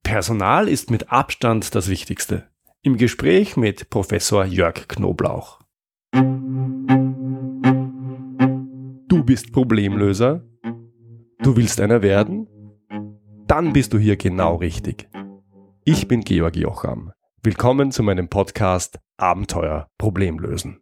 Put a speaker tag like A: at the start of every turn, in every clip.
A: Personal ist mit Abstand das Wichtigste. Im Gespräch mit Professor Jörg Knoblauch. Du bist Problemlöser? Du willst einer werden? Dann bist du hier genau richtig. Ich bin Georg Jocham. Willkommen zu meinem Podcast Abenteuer Problemlösen.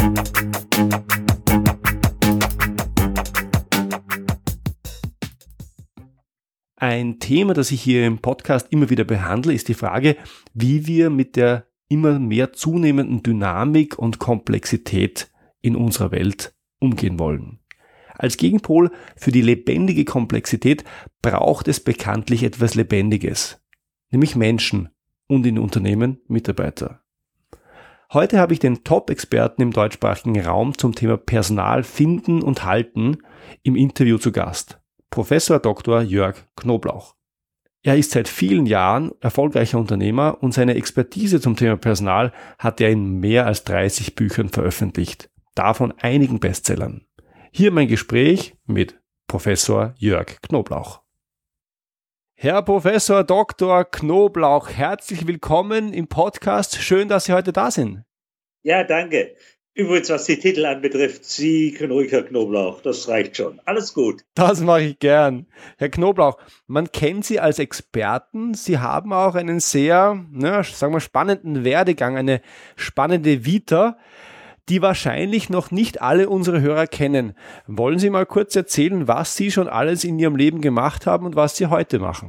A: Ein Thema, das ich hier im Podcast immer wieder behandle, ist die Frage, wie wir mit der immer mehr zunehmenden Dynamik und Komplexität in unserer Welt umgehen wollen. Als Gegenpol für die lebendige Komplexität braucht es bekanntlich etwas Lebendiges, nämlich Menschen und in Unternehmen Mitarbeiter. Heute habe ich den Top-Experten im deutschsprachigen Raum zum Thema Personal finden und halten im Interview zu Gast. Professor Dr. Jörg Knoblauch. Er ist seit vielen Jahren erfolgreicher Unternehmer und seine Expertise zum Thema Personal hat er in mehr als 30 Büchern veröffentlicht, davon einigen Bestsellern. Hier mein Gespräch mit Professor Jörg Knoblauch. Herr Professor Dr. Knoblauch, herzlich willkommen im Podcast. Schön, dass Sie heute da sind.
B: Ja, danke. Übrigens, was die Titel anbetrifft, Sie können ruhig, Herr Knoblauch, das reicht schon. Alles gut.
A: Das mache ich gern. Herr Knoblauch, man kennt Sie als Experten. Sie haben auch einen sehr, sagen wir, spannenden Werdegang, eine spannende Vita, die wahrscheinlich noch nicht alle unsere Hörer kennen. Wollen Sie mal kurz erzählen, was Sie schon alles in Ihrem Leben gemacht haben und was Sie heute machen?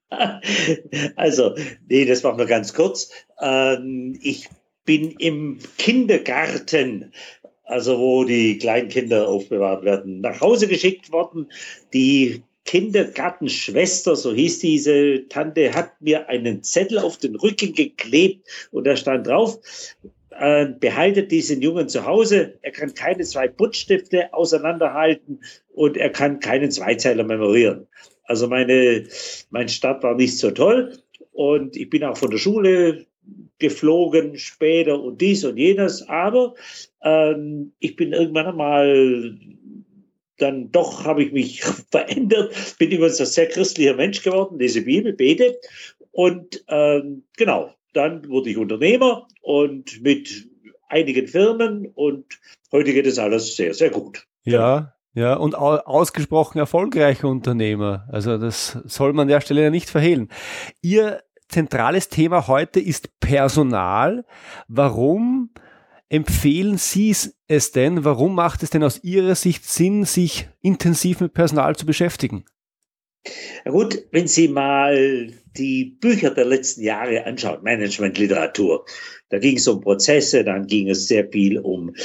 B: Also, das machen wir ganz kurz. Ich bin im Kindergarten, also wo die Kleinkinder aufbewahrt werden, nach Hause geschickt worden. Die Kindergartenschwester, so hieß diese Tante, hat mir einen Zettel auf den Rücken geklebt und da stand drauf: behaltet diesen Jungen zu Hause, er kann keine 2 Buntstifte auseinanderhalten und er kann keinen Zweizeiler memorieren. Also mein Start war nicht so toll und ich bin auch von der Schule geflogen später und dies und jenes, aber ich bin irgendwann einmal, dann doch habe ich mich verändert, bin übrigens ein sehr christlicher Mensch geworden, lese Bibel, bete und genau, dann wurde ich Unternehmer und mit einigen Firmen und heute geht es alles sehr, sehr gut.
A: Ja, ja, und ausgesprochen erfolgreicher Unternehmer. Also das soll man an der Stelle ja nicht verhehlen. Ihr zentrales Thema heute ist Personal. Warum empfehlen Sie es denn? Warum macht es denn aus Ihrer Sicht Sinn, sich intensiv mit Personal zu beschäftigen?
B: Na gut, wenn Sie mal die Bücher der letzten Jahre anschauen, Managementliteratur, da ging es um Prozesse, dann ging es sehr viel um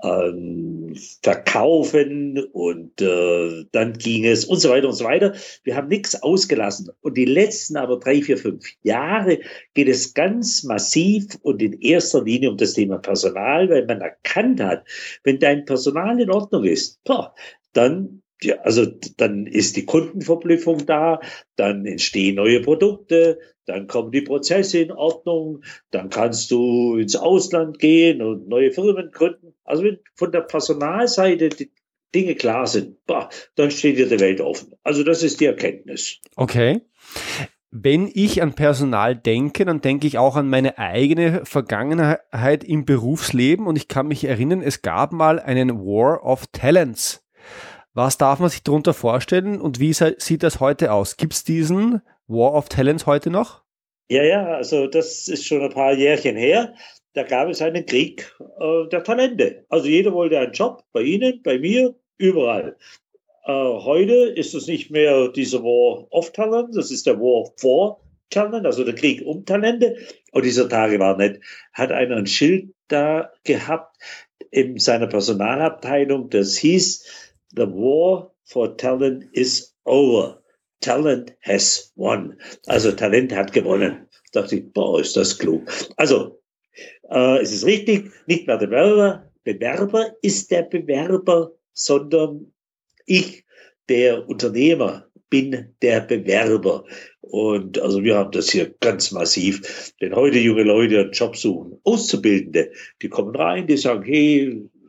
B: Verkaufen und dann ging es und so weiter und so weiter. Wir haben nichts ausgelassen. Und die letzten aber 3, 4, 5 Jahre geht es ganz massiv und in erster Linie um das Thema Personal, weil man erkannt hat, wenn dein Personal in Ordnung ist, dann ja, also dann ist die Kundenverblüffung da, dann entstehen neue Produkte, dann kommen die Prozesse in Ordnung, dann kannst du ins Ausland gehen und neue Firmen gründen. Also wenn von der Personalseite die Dinge klar sind, dann steht dir die Welt offen. Also das ist die Erkenntnis.
A: Okay. Wenn ich an Personal denke, dann denke ich auch an meine eigene Vergangenheit im Berufsleben und ich kann mich erinnern, es gab mal einen War of Talents. Was darf man sich darunter vorstellen und wie sieht das heute aus? Gibt es diesen War of Talents heute noch?
B: Ja, also das ist schon ein paar Jährchen her. Da gab es einen Krieg der Talente. Also jeder wollte einen Job, bei Ihnen, bei mir, überall. Heute ist es nicht mehr dieser War of Talent, das ist der War for Talent, also der Krieg um Talente. Und dieser Tage war nett. Hat einer ein Schild da gehabt in seiner Personalabteilung, das hieß: The war for talent is over. Talent has won. Also Talent hat gewonnen. Da dachte ich, ist das klug. Also es ist richtig, nicht mehr der Bewerber ist der Bewerber, sondern ich, der Unternehmer, bin der Bewerber. Und also wir haben das hier ganz massiv. Wenn heute junge Leute einen Job suchen, Auszubildende, die kommen rein, die sagen, hey,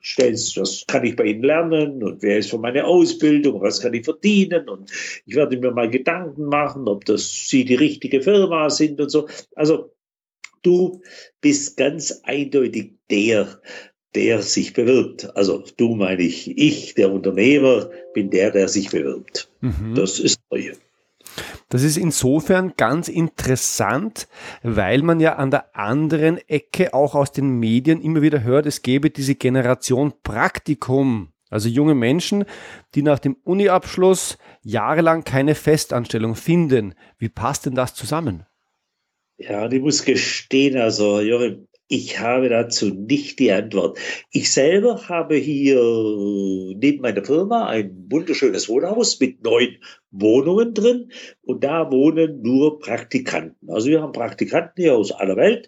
B: stellst, was kann ich bei Ihnen lernen und wer ist für meine Ausbildung, was kann ich verdienen und ich werde mir mal Gedanken machen, ob das Sie die richtige Firma sind und so. Also du bist ganz eindeutig der sich bewirbt. Also du meine ich, der Unternehmer, bin der sich bewirbt. Das ist neu.
A: Das ist insofern ganz interessant, weil man ja an der anderen Ecke auch aus den Medien immer wieder hört, es gäbe diese Generation Praktikum. Also junge Menschen, die nach dem Uni-Abschluss jahrelang keine Festanstellung finden. Wie passt denn das zusammen?
B: Ja, ich muss gestehen, also Joachim, ich habe dazu nicht die Antwort. Ich selber habe hier neben meiner Firma ein wunderschönes Wohnhaus mit 9 Wohnungen drin und da wohnen nur Praktikanten. Also wir haben Praktikanten hier aus aller Welt.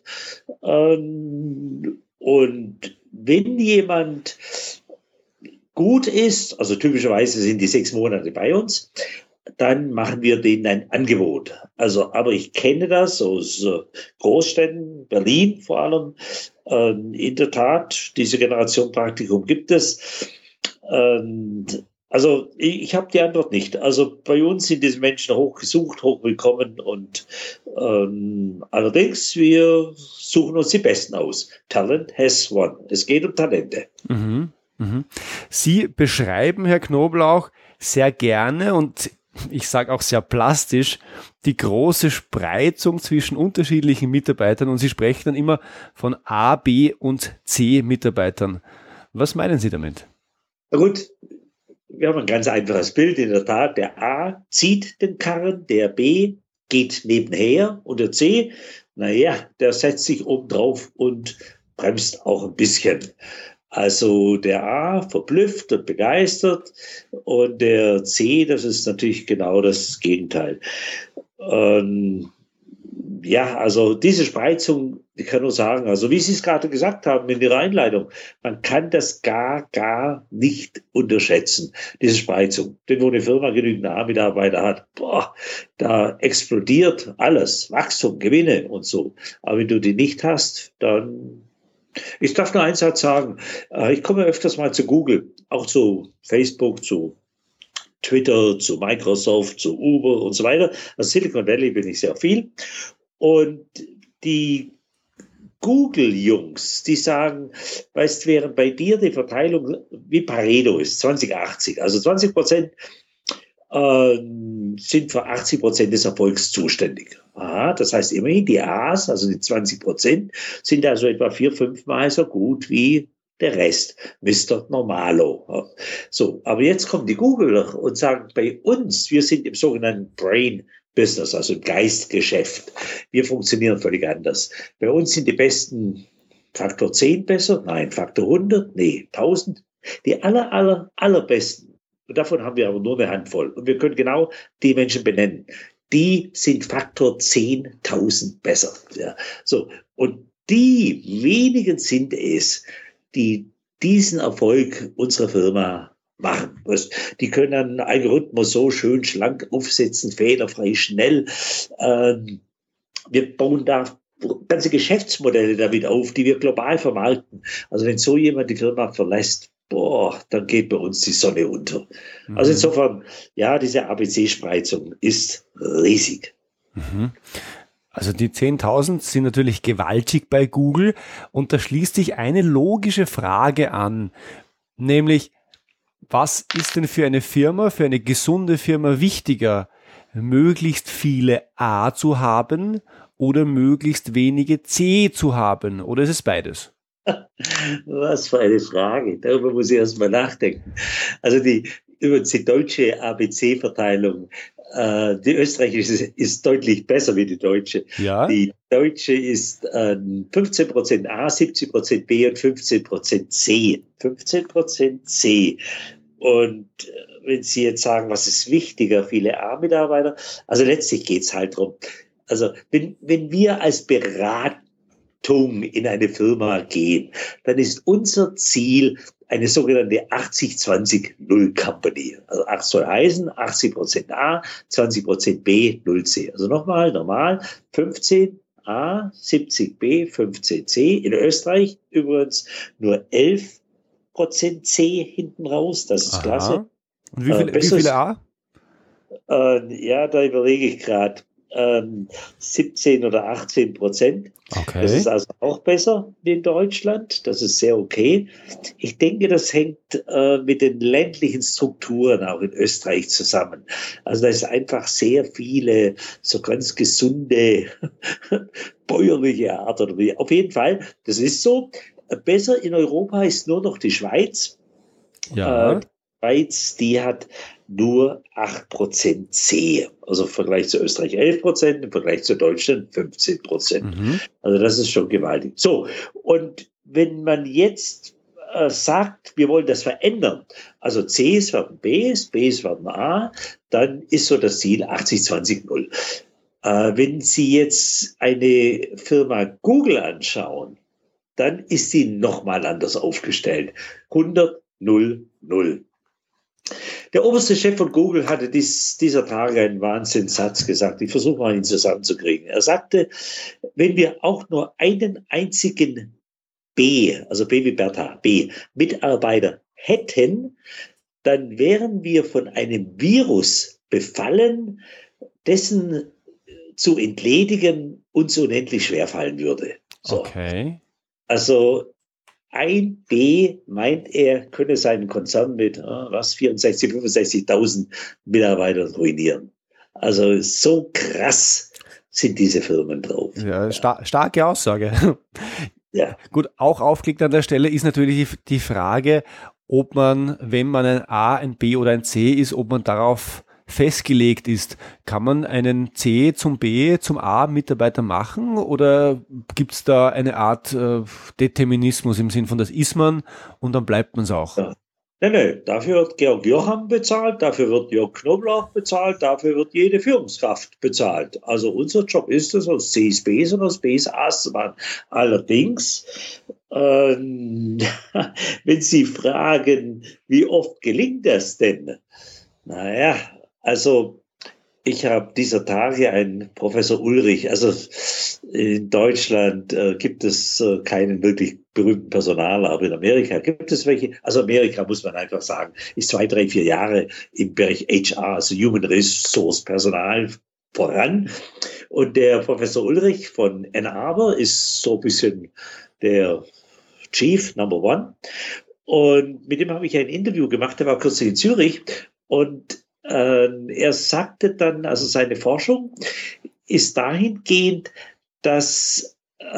B: Und wenn jemand gut ist, also typischerweise sind die 6 Monate bei uns, dann machen wir denen ein Angebot. Also, aber ich kenne das aus Großstädten, Berlin vor allem. In der Tat, diese Generation Praktikum gibt es. Also, ich habe die Antwort nicht. Also, bei uns sind diese Menschen hochgesucht, hochwillkommen und allerdings, wir suchen uns die Besten aus. Talent has won. Es geht um Talente.
A: Sie beschreiben, Herr Knoblauch, sehr gerne und ich sage auch sehr plastisch, die große Spreizung zwischen unterschiedlichen Mitarbeitern und Sie sprechen dann immer von A, B und C Mitarbeitern. Was meinen Sie damit?
B: Na gut, wir haben ein ganz einfaches Bild. In der Tat, der A zieht den Karren, der B geht nebenher und der C, naja, der setzt sich oben drauf und bremst auch ein bisschen. Also der A verblüfft und begeistert und der C, das ist natürlich genau das Gegenteil. Ja, also diese Spreizung, ich kann nur sagen, also wie Sie es gerade gesagt haben in Ihrer Einleitung, man kann das gar nicht unterschätzen, diese Spreizung. Denn wo eine Firma genügend A-Mitarbeiter hat, da explodiert alles, Wachstum, Gewinne und so. Aber wenn du die nicht hast, dann... Ich darf nur einen Satz sagen. Ich komme öfters mal zu Google, auch zu Facebook, zu Twitter, zu Microsoft, zu Uber und so weiter. Aus Silicon Valley bin ich sehr viel. Und die Google-Jungs, die sagen, weißt, während bei dir die Verteilung wie Pareto ist, 20-80, also 20% sind für 80% des Erfolgs zuständig. Aha, das heißt immerhin die A's, also die 20%, sind also etwa 4-5 Mal so gut wie der Rest, Mr. Normalo. So, aber jetzt kommen die Googler und sagen, bei uns, wir sind im sogenannten Brain Business, also im Geistgeschäft. Wir funktionieren völlig anders. Bei uns sind die Besten Faktor 10 besser, nein, Faktor 100, nee, 1000. Die allerbesten. Und davon haben wir aber nur eine Handvoll. Und wir können genau die Menschen benennen. Die sind Faktor 10.000 besser. Ja. So. Und die wenigen sind es, die diesen Erfolg unserer Firma machen. Die können einen Algorithmus so schön schlank aufsetzen, fehlerfrei, schnell. Wir bauen da ganze Geschäftsmodelle damit auf, die wir global vermarkten. Also wenn so jemand die Firma verlässt, dann geht bei uns die Sonne unter. Also insofern, ja, diese ABC-Spreizung ist riesig.
A: Also die 10.000 sind natürlich gewaltig bei Google und da schließt sich eine logische Frage an, nämlich, was ist denn für eine Firma, für eine gesunde Firma wichtiger, möglichst viele A zu haben oder möglichst wenige C zu haben? Oder ist es beides?
B: Was für eine Frage. Darüber muss ich erst mal nachdenken. Also übrigens die deutsche ABC-Verteilung, die österreichische ist deutlich besser wie die deutsche.
A: Ja.
B: Die deutsche ist 15% A, 70% B und 15% C. 15% C. Und wenn Sie jetzt sagen, was ist wichtiger, viele A-Mitarbeiter, also letztlich geht's halt drum. Also wenn wir als Beratung in eine Firma gehen, dann ist unser Ziel eine sogenannte 80-20-0 Company. Also 8 soll heißen 80% A, 20% B, 0 C. Also nochmal, normal, 15 A, 70 B, 15 C. In Österreich übrigens nur 11 11% C hinten raus. Das ist klasse.
A: Und wie viele A?
B: Ja, da überlege ich gerade. 17 oder 18%.
A: Okay.
B: Das ist also auch besser wie in Deutschland. Das ist sehr okay. Ich denke, das hängt mit den ländlichen Strukturen auch in Österreich zusammen. Also da ist einfach sehr viele so ganz gesunde bäuerliche Art oder wie. Auf jeden Fall, das ist so. Besser in Europa ist nur noch die Schweiz.
A: Ja.
B: Die Schweiz, die hat nur 8% C. Also im Vergleich zu Österreich 11%, im Vergleich zu Deutschland 15%. Also das ist schon gewaltig. So, und wenn man jetzt sagt, wir wollen das verändern, also Cs werden Bs, Bs werden A, dann ist so das Ziel 80-20-0. Wenn Sie jetzt eine Firma Google anschauen, dann ist sie nochmal anders aufgestellt. 100-0-0. Der oberste Chef von Google hatte dieser Tage einen Wahnsinnssatz gesagt. Ich versuche mal, ihn zusammenzukriegen. Er sagte, wenn wir auch nur einen einzigen B, also B wie Bertha, B, Mitarbeiter hätten, dann wären wir von einem Virus befallen, dessen zu entledigen uns unendlich schwerfallen würde. So.
A: Okay.
B: Also ein B, meint er, könne seinen Konzern mit 64.000, 65.000 Mitarbeitern ruinieren. Also so krass sind diese Firmen drauf.
A: Ja, starke Aussage.
B: Ja.
A: Gut, auch aufgelegt an der Stelle ist natürlich die Frage, ob man, wenn man ein A, ein B oder ein C ist, ob man darauf festgelegt ist. Kann man einen C zum B, zum A Mitarbeiter machen oder gibt es da eine Art Determinismus im Sinn von, das ist man und dann bleibt man es auch?
B: Ja. Nein, dafür wird Georg Jocham bezahlt, dafür wird Jörg Knoblauch bezahlt, dafür wird jede Führungskraft bezahlt. Also unser Job ist es, aus Cs Bs und aus Bs As zu machen. Allerdings, wenn Sie fragen, wie oft gelingt das denn? Naja, also ich habe dieser Tage einen Professor Ulrich, also in Deutschland gibt es keinen wirklich berühmten Personaler, aber in Amerika gibt es welche. Also Amerika, muss man einfach sagen, ist 2, 3, 4 Jahre im Bereich HR, also Human Resource Personal voran. Und der Professor Ulrich von Ann Arbor ist so ein bisschen der Chief Number One. Und mit dem habe ich ein Interview gemacht, der war kürzlich in Zürich und er sagte dann, also seine Forschung ist dahingehend, dass,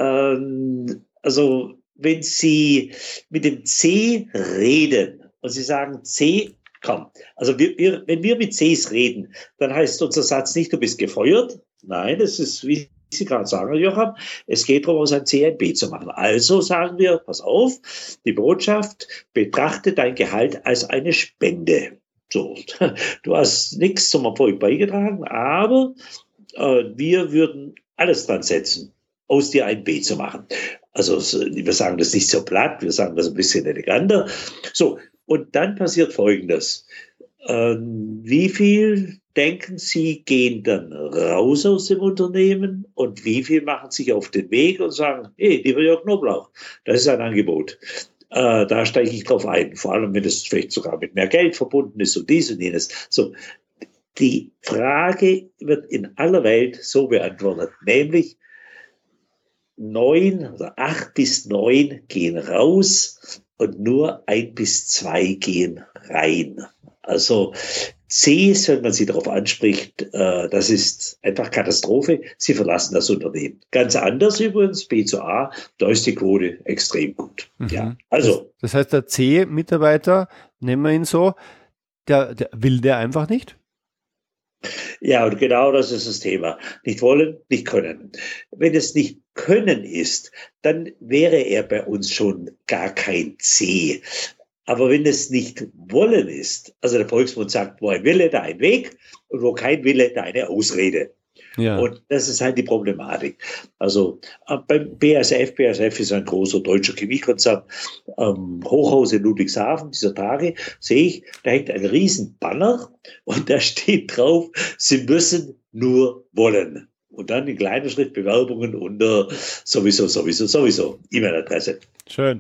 B: also wenn Sie mit dem C reden und Sie sagen, C, komm, also wenn wir mit Cs reden, dann heißt unser Satz nicht, du bist gefeuert. Nein, das ist, wie Sie gerade sagen, Joachim, es geht darum, aus einem C ein B zu machen. Also sagen wir, pass auf, die Botschaft, betrachte dein Gehalt als eine Spende. So, du hast nichts zum Erfolg beigetragen, aber wir würden alles dran setzen, aus dir ein B zu machen. Also wir sagen das nicht so platt, wir sagen das ein bisschen eleganter. So, und dann passiert Folgendes. Wie viel, denken Sie, gehen dann raus aus dem Unternehmen und wie viel machen sich auf den Weg und sagen, hey, lieber Jörg Knoblauch, das ist ein Angebot. Da steige ich drauf ein, vor allem wenn es vielleicht sogar mit mehr Geld verbunden ist und dies und jenes. So, die Frage wird in aller Welt so beantwortet, nämlich 9 oder 8 bis 9 gehen raus und nur 1 bis 2 gehen rein. Also Cs, wenn man sie darauf anspricht, das ist einfach Katastrophe. Sie verlassen das Unternehmen. Ganz anders übrigens, B zu A, da ist die Quote extrem gut.
A: Mhm.
B: Ja, also.
A: Das heißt, der C-Mitarbeiter, nennen wir ihn so, der will der einfach nicht?
B: Ja, und genau das ist das Thema. Nicht wollen, nicht können. Wenn es nicht können ist, dann wäre er bei uns schon gar kein C. Aber wenn es nicht wollen ist, also der Volksmund sagt, wo ein Wille, da ein Weg und wo kein Wille, da eine Ausrede. Ja. Und das ist halt die Problematik. Also beim BASF ist ein großer deutscher Chemiekonzern, Hochhaus in Ludwigshafen dieser Tage, sehe ich, da hängt ein riesen Banner und da steht drauf, Sie müssen nur wollen. Und dann in kleiner Schrift Bewerbungen unter sowieso, E-Mail-Adresse.
A: Schön.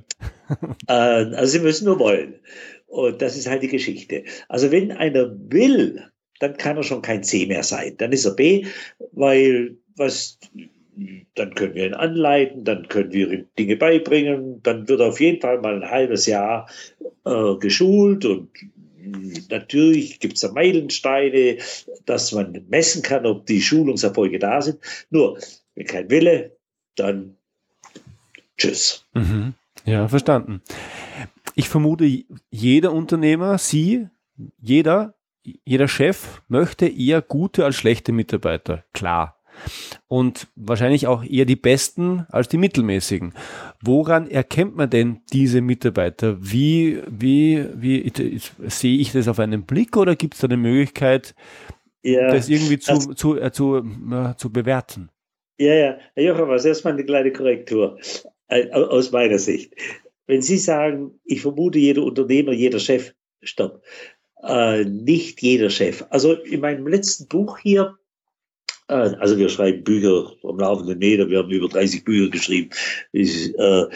B: Also sie müssen nur wollen. Und das ist halt die Geschichte. Also wenn einer will, dann kann er schon kein C mehr sein. Dann ist er B, weil dann können wir ihn anleiten, dann können wir ihm Dinge beibringen, dann wird er auf jeden Fall mal ein halbes Jahr geschult und natürlich gibt es da Meilensteine, dass man messen kann, ob die Schulungserfolge da sind. Nur, wenn kein Wille, dann tschüss.
A: Mhm. Ja, verstanden. Ich vermute, jeder Unternehmer, jeder Chef möchte eher gute als schlechte Mitarbeiter. Klar. Und wahrscheinlich auch eher die besten als die mittelmäßigen. Woran erkennt man denn diese Mitarbeiter? Wie sehe ich das auf einen Blick oder gibt es da eine Möglichkeit, das irgendwie zu bewerten?
B: Ja. Herr Jocham, erstmal eine kleine Korrektur aus meiner Sicht. Wenn Sie sagen, ich vermute, jeder Unternehmer, jeder Chef, stopp. Nicht jeder Chef. Also in meinem letzten Buch hier, also wir schreiben Bücher am laufenden Meter, wir haben über 30 Bücher geschrieben. Wir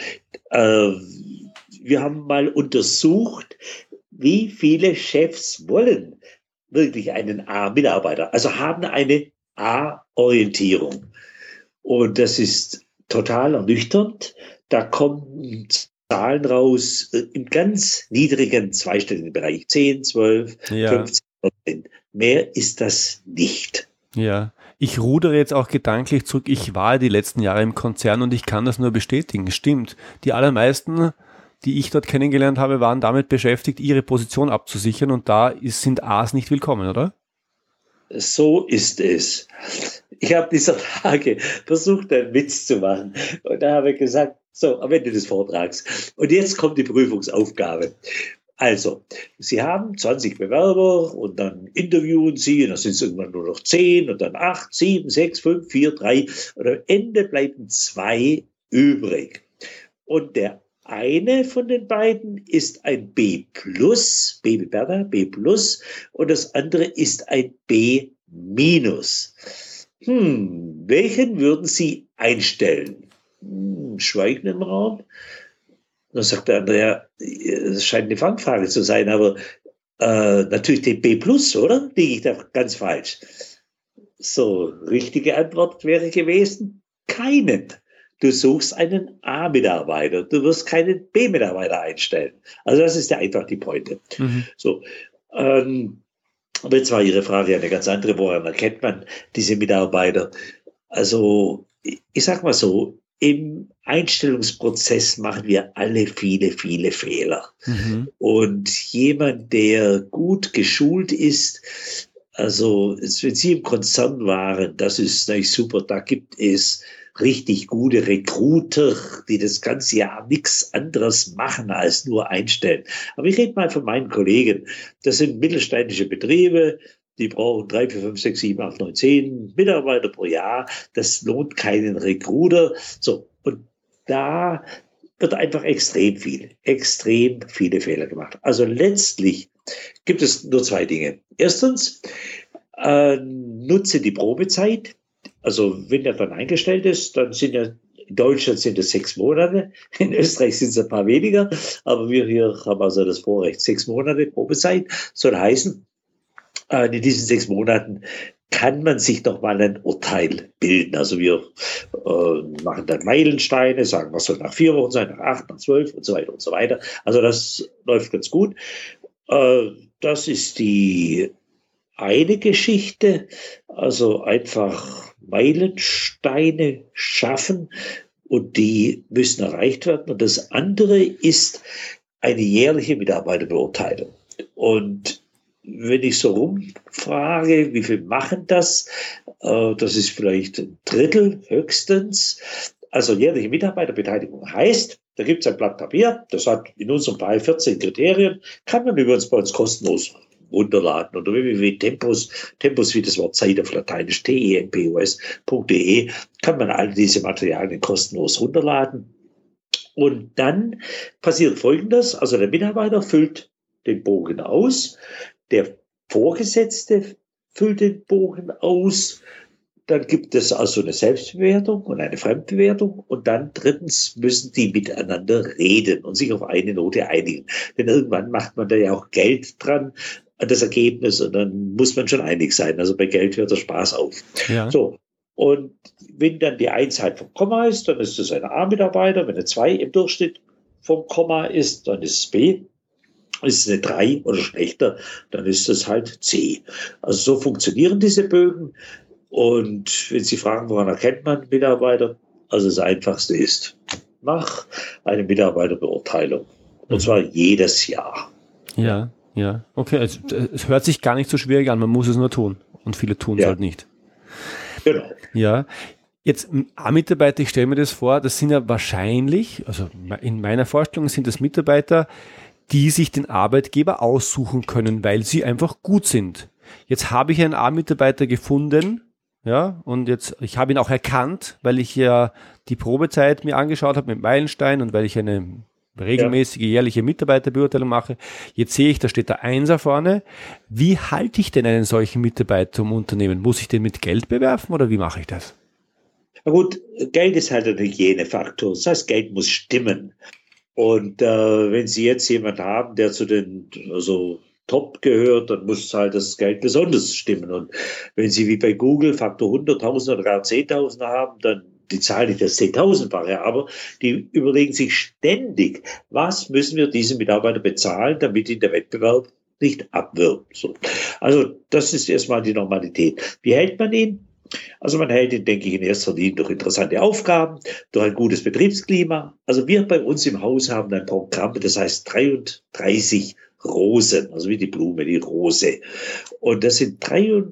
B: haben mal untersucht, wie viele Chefs wollen wirklich einen A-Mitarbeiter, also haben eine A-Orientierung. Und das ist total ernüchternd. Da kommen Zahlen raus im ganz niedrigen zweistelligen Bereich, 10, 12, 15%. Mehr ist das nicht.
A: Ja, ich rudere jetzt auch gedanklich zurück. Ich war die letzten Jahre im Konzern und ich kann das nur bestätigen. Stimmt. Die allermeisten, die ich dort kennengelernt habe, waren damit beschäftigt, ihre Position abzusichern und da sind A's nicht willkommen, oder?
B: So ist es. Ich habe dieser Tage versucht, einen Witz zu machen und da habe ich gesagt, so, am Ende des Vortrags. Und jetzt kommt die Prüfungsaufgabe. Also, Sie haben 20 Bewerber und dann interviewen Sie und dann sind es irgendwann nur noch 10 und dann 8, 7, 6, 5, 4, 3 und am Ende bleiben 2 übrig. Und der eine von den beiden ist ein B+, B wie Bertha, B+, und das andere ist ein B-. Welchen würden Sie einstellen? Schweigen im Raum. Dann sagt der andere, ja, es scheint eine Fangfrage zu sein, aber natürlich den B+, oder? Liege ich da ganz falsch? So, richtige Antwort wäre gewesen, keinen. Du suchst einen A-Mitarbeiter, du wirst keinen B-Mitarbeiter einstellen. Also das ist ja einfach die Pointe. So, aber jetzt war Ihre Frage ja eine ganz andere, woran erkennt man diese Mitarbeiter? Also ich sag mal so, im Einstellungsprozess machen wir alle viele Fehler. Und jemand, der gut geschult ist, also wenn Sie im Konzern waren, das ist natürlich super, da gibt es richtig gute Recruiter, die das ganze Jahr nichts anderes machen als nur einstellen. Aber ich rede mal von meinen Kollegen. Das sind mittelständische Betriebe, die brauchen 3, 4, 5, 6, 7, 8, 9, 10 Mitarbeiter pro Jahr. Das lohnt keinen Recruiter. So, und da wird einfach extrem viele Fehler gemacht. Also letztlich gibt es nur 2 Dinge. Erstens, nutze die Probezeit. Also wenn er dann eingestellt ist, dann sind ja in Deutschland sind es 6 Monate, in Österreich sind es ein paar weniger, aber wir hier haben also das Vorrecht, 6 Monate Probezeit, soll heißen, in diesen 6 Monaten kann man sich noch mal ein Urteil bilden. Also wir machen dann Meilensteine, sagen, was soll nach 4 Wochen sein, nach 8, nach 12 und so weiter und so weiter. Also das läuft ganz gut. Das ist die eine Geschichte, also einfach Meilensteine schaffen und die müssen erreicht werden. Und das andere ist eine jährliche Mitarbeiterbeurteilung. Und wenn ich so rumfrage, wie viel machen das? Das ist vielleicht ein Drittel höchstens. Also jährliche Mitarbeiterbeteiligung heißt, da gibt es ein Blatt Papier, das hat in unserem Fall 14 Kriterien, kann man übrigens bei uns kostenlos runterladen oder www.tempus, wie das Wort Zeit auf Lateinisch, tempos.de, kann man all diese Materialien kostenlos runterladen. Und dann passiert Folgendes, also der Mitarbeiter füllt den Bogen aus, der Vorgesetzte füllt den Bogen aus dann gibt es also eine Selbstbewertung und eine Fremdbewertung. Und dann drittens müssen die miteinander reden und sich auf eine Note einigen. Denn irgendwann macht man da ja auch Geld dran an das Ergebnis und dann muss man schon einig sein. Also bei Geld hört der Spaß auf.
A: Ja.
B: So. Und wenn dann die 1 halt vom Komma ist, dann ist es ein A-Mitarbeiter. Wenn eine 2 im Durchschnitt vom Komma ist, dann ist es B. Ist es eine 3 oder schlechter, dann ist es halt C. Also so funktionieren diese Bögen. Und wenn Sie fragen, woran erkennt man Mitarbeiter? Also das Einfachste ist, mach eine Mitarbeiterbeurteilung. Und zwar jedes Jahr.
A: Ja. Okay, es hört sich gar nicht so schwierig an, man muss es nur tun. Und viele tun es halt nicht.
B: Genau.
A: Ja. Jetzt A-Mitarbeiter, ich stelle mir das vor, das sind ja wahrscheinlich, also in meiner Vorstellung sind das Mitarbeiter, die sich den Arbeitgeber aussuchen können, weil sie einfach gut sind. Jetzt habe ich einen A-Mitarbeiter gefunden, ja, und ich habe ihn auch erkannt, weil ich ja die Probezeit mir angeschaut habe mit Meilenstein und weil ich eine regelmäßige jährliche Mitarbeiterbeurteilung mache. Jetzt sehe ich, da steht der Einser vorne. Wie halte ich denn einen solchen Mitarbeiter im Unternehmen? Muss ich den mit Geld bewerfen oder wie mache ich das?
B: Na gut, Geld ist halt ein Hygienefaktor. Das heißt, Geld muss stimmen. Und wenn Sie jetzt jemanden haben, der zu den Top gehört, dann muss halt das Geld besonders stimmen. Und wenn Sie wie bei Google Faktor 100.000 oder gar 10.000 haben, dann die Zahl nicht das 10.000-fache, aber die überlegen sich ständig, was müssen wir diesem Mitarbeiter bezahlen, damit ihn der Wettbewerb nicht abwirbt. So. Also das ist erstmal die Normalität. Wie hält man ihn? Also man hält ihn, denke ich, in erster Linie durch interessante Aufgaben, durch ein gutes Betriebsklima. Also wir bei uns im Haus haben ein Programm, das heißt 33 Rosen, also wie die Blume, die Rose. Und das sind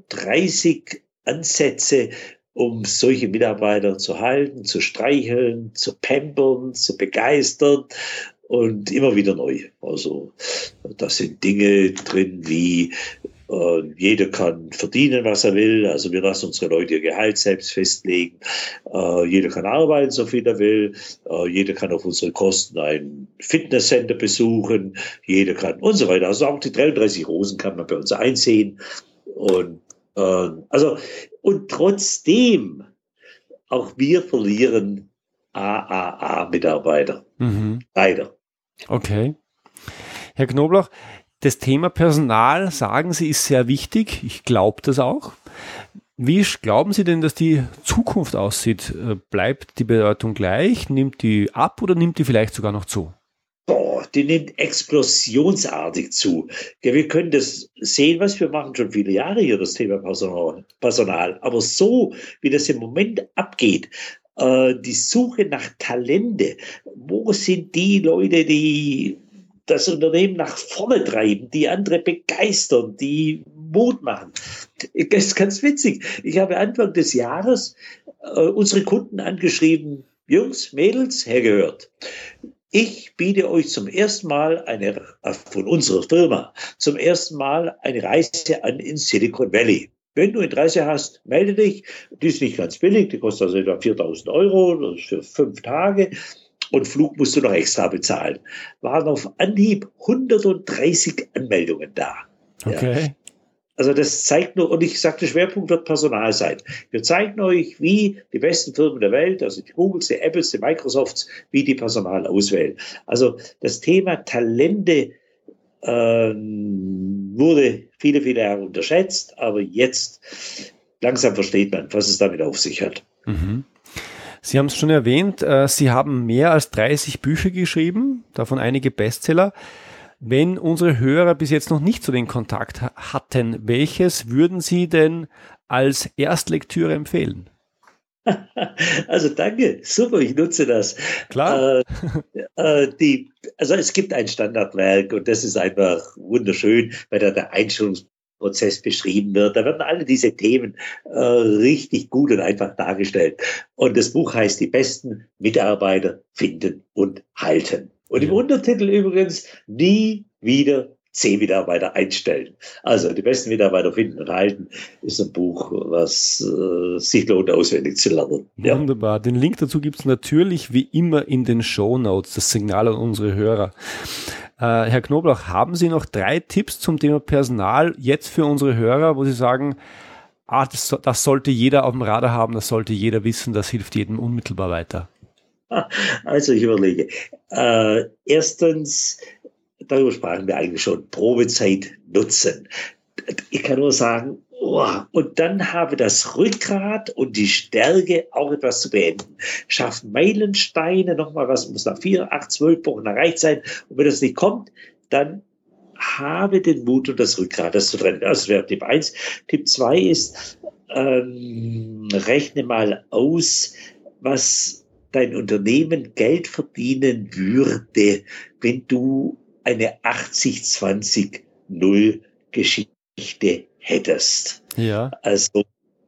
B: 33 Ansätze, um solche Mitarbeiter zu halten, zu streicheln, zu pampern, zu begeistern und immer wieder neu. Also da sind Dinge drin wie jeder kann verdienen, was er will. Also wir lassen unsere Leute ihr Gehalt selbst festlegen. Jeder kann arbeiten, so viel er will. Jeder kann auf unsere Kosten ein Fitnesscenter besuchen. Jeder kann und so weiter. Also auch die 33 Rosen kann man bei uns einsehen. Und trotzdem, auch wir verlieren AAA-Mitarbeiter. Leider.
A: Okay. Herr Knobloch, das Thema Personal, sagen Sie, ist sehr wichtig. Ich glaube das auch. Wie glauben Sie denn, dass die Zukunft aussieht? Bleibt die Bedeutung gleich? Nimmt die ab oder nimmt die vielleicht sogar noch zu?
B: Die nimmt explosionsartig zu. Ja, wir können das sehen, was wir machen schon viele Jahre hier, das Thema Personal. Aber so, wie das im Moment abgeht, die Suche nach Talente, wo sind die Leute, die das Unternehmen nach vorne treiben, die andere begeistern, die Mut machen. Das ist ganz witzig. Ich habe Anfang des Jahres unsere Kunden angeschrieben, Jungs, Mädels, hergehört. Ich biete euch zum ersten Mal von unserer Firma zum ersten Mal eine Reise an ins Silicon Valley. Wenn du Interesse hast, melde dich. Die ist nicht ganz billig, die kostet also etwa 4.000 €, das ist für 5 Tage. Und Flug musst du noch extra bezahlen. Waren auf Anhieb 130 Anmeldungen da.
A: Okay.
B: Ja. Also das zeigt nur, und ich sagte, Schwerpunkt wird Personal sein. Wir zeigen euch, wie die besten Firmen der Welt, also die Googles, die Apples, die Microsofts, wie die Personal auswählen. Also das Thema Talente wurde viele, viele Jahre unterschätzt, aber jetzt langsam versteht man, was es damit auf sich hat.
A: Mhm. Sie haben es schon erwähnt, Sie haben mehr als 30 Bücher geschrieben, davon einige Bestseller. Wenn unsere Hörer bis jetzt noch nicht so den Kontakt hatten, welches würden Sie denn als Erstlektüre empfehlen?
B: Also danke, super, ich nutze das.
A: Klar.
B: Also es gibt ein Standardwerk und das ist einfach wunderschön, weil da der Einstellungsprozess beschrieben wird. Da werden alle diese Themen richtig gut und einfach dargestellt. Und das Buch heißt Die besten Mitarbeiter finden und halten. Und im Untertitel übrigens, nie wieder C-Mitarbeiter einstellen. Also die besten Mitarbeiter finden und halten ist ein Buch, was sich lohnt, auswendig zu lernen. Ja.
A: Wunderbar. Den Link dazu gibt es natürlich wie immer in den Shownotes, das Signal an unsere Hörer. Herr Knobloch, haben Sie noch 3 Tipps zum Thema Personal jetzt für unsere Hörer, wo Sie sagen, das sollte jeder auf dem Radar haben, das sollte jeder wissen, das hilft jedem unmittelbar weiter?
B: Also ich überlege. Erstens, darüber sprachen wir eigentlich schon, Probezeit nutzen. Ich kann nur sagen, und dann habe das Rückgrat und die Stärke, auch etwas zu beenden. Schaff Meilensteine, nochmal was muss nach 4, 8, 12 Wochen erreicht sein. Und wenn das nicht kommt, dann habe den Mut und das Rückgrat, das zu trennen. Das wäre Tipp 1. Tipp 2 ist, rechne mal aus, was dein Unternehmen Geld verdienen würde, wenn du eine 80-20-0-Geschichte hättest.
A: Ja.
B: Also,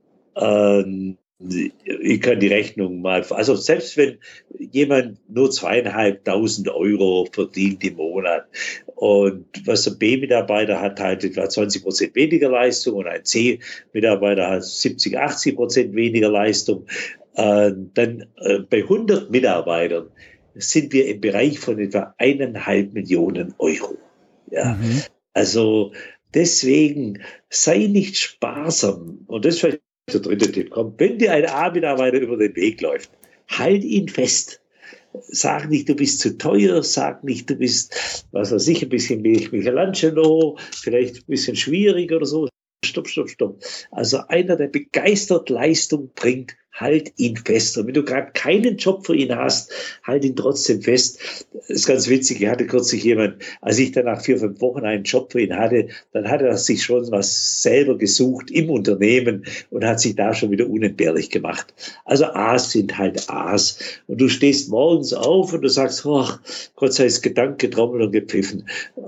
B: ich kann die Rechnung mal, also selbst wenn jemand nur 2.500 € verdient im Monat und was ein B-Mitarbeiter hat, halt etwa 20% weniger Leistung und ein C-Mitarbeiter hat 70-80% weniger Leistung, dann bei 100 Mitarbeitern sind wir im Bereich von etwa 1,5 Millionen €. Ja, also deswegen sei nicht sparsam. Und das ist vielleicht der dritte Tipp. Komm, wenn dir ein A-Mitarbeiter über den Weg läuft, halt ihn fest. Sag nicht, du bist zu teuer. Sag nicht, du bist, was weiß ich, ein bisschen Michelangelo, vielleicht ein bisschen schwierig oder so. Stopp. Also einer, der begeistert Leistung bringt, halt ihn fest. Und wenn du gerade keinen Job für ihn hast, halt ihn trotzdem fest. Das ist ganz witzig. Ich hatte kürzlich jemand, als ich dann nach 4, 5 Wochen einen Job für ihn hatte, dann hat er sich schon was selber gesucht im Unternehmen und hat sich da schon wieder unentbehrlich gemacht. Also A's sind halt A's. Und du stehst morgens auf und du sagst, Gott sei Dank Gedanke, getrommelt und gepfiffen.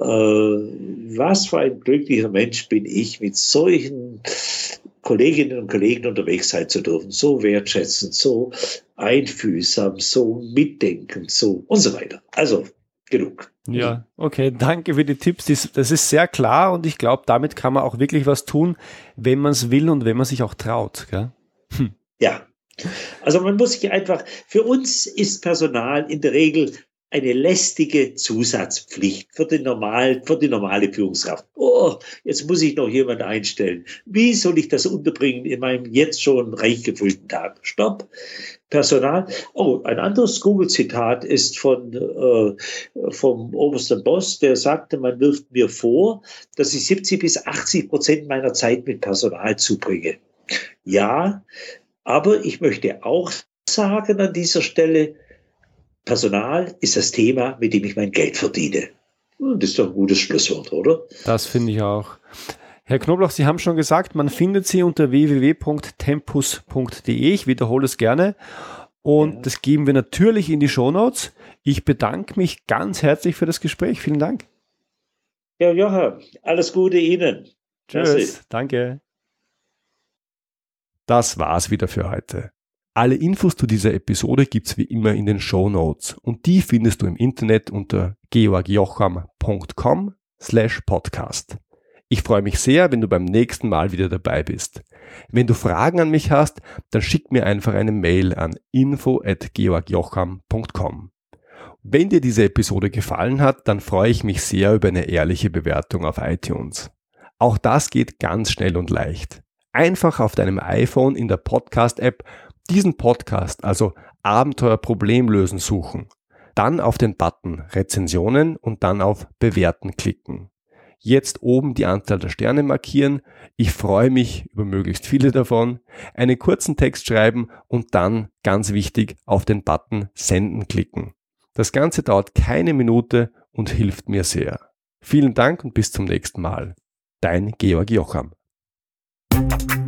B: Was für ein glücklicher Mensch bin ich, mit solchen Kolleginnen und Kollegen unterwegs sein zu dürfen, so wertschätzend, so einfühlsam, so mitdenkend, so und so weiter. Also genug.
A: Ja, okay, danke für die Tipps. Das ist sehr klar und ich glaube, damit kann man auch wirklich was tun, wenn man es will und wenn man sich auch traut. Gell?
B: Ja, also man muss sich einfach, für uns ist Personal in der Regel eine lästige Zusatzpflicht für die normale Führungskraft. Jetzt muss ich noch jemanden einstellen. Wie soll ich das unterbringen in meinem jetzt schon reich gefüllten Tag? Stopp. Personal. Ein anderes Google-Zitat ist vom obersten Boss, der sagte, man wirft mir vor, dass ich 70-80% meiner Zeit mit Personal zubringe. Ja, aber ich möchte auch sagen an dieser Stelle, Personal ist das Thema, mit dem ich mein Geld verdiene. Das ist doch ein gutes Schlusswort, oder?
A: Das finde ich auch. Herr Knobloch, Sie haben schon gesagt, man findet Sie unter www.tempus.de. Ich wiederhole es gerne. Und das geben wir natürlich in die Shownotes. Ich bedanke mich ganz herzlich für das Gespräch. Vielen Dank.
B: Ja, Jochen, alles Gute Ihnen.
A: Tschüss. Danke. Das war's wieder für heute. Alle Infos zu dieser Episode gibt's wie immer in den Shownotes und die findest du im Internet unter georgjocham.com/podcast. Ich freue mich sehr, wenn du beim nächsten Mal wieder dabei bist. Wenn du Fragen an mich hast, dann schick mir einfach eine Mail an info@georgjocham.com. Wenn dir diese Episode gefallen hat, dann freue ich mich sehr über eine ehrliche Bewertung auf iTunes. Auch das geht ganz schnell und leicht. Einfach auf deinem iPhone in der Podcast-App diesen Podcast, also Abenteuer Problemlösen, suchen. Dann auf den Button Rezensionen und dann auf Bewerten klicken. Jetzt oben die Anzahl der Sterne markieren. Ich freue mich über möglichst viele davon. Einen kurzen Text schreiben und dann, ganz wichtig, auf den Button Senden klicken. Das Ganze dauert keine Minute und hilft mir sehr. Vielen Dank und bis zum nächsten Mal. Dein Georg Jocham.